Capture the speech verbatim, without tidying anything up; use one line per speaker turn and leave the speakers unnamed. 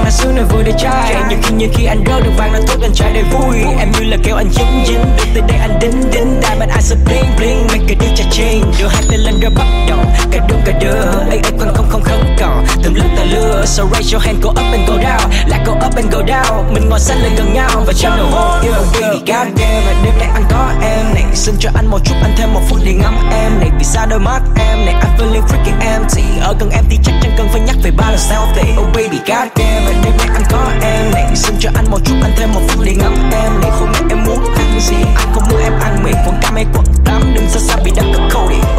là xưa nơi vừa để trai. Nhưng khi như khi anh rớt được vàng là tốt anh trai đầy vui. Em như là kêu anh dính dính, được từ đây anh đính đính. Diamond eyes are bling bling, make a DJ change. Đưa hai tay lên rồi bắt đầu, cả đương cả đưa. Ê ê con không không không còn, từng lúc ta lừa. So raise your hand, go up and go down. Lại go up and go down, mình ngồi xanh lên gần nhau. Và trong đầu hôn yêu baby god damn. Và đêm nay anh có em này, xin cho anh một chút, anh thêm một phút để ngắm em này. Vì sao đôi mắt em này, I'm feeling freaking empty. Ở gần em thì chắc chẳng cần phải nhắc về ba lần selfie. Oh baby god damn, và đêm nay anh có em này, xin cho anh một chút, anh thêm một phút để ngắm em này. Không biết em muốn ăn gì, anh không muốn em ăn mì. Quần cam hay quần tắm, đừng xa xa vì đang cực khổ đi.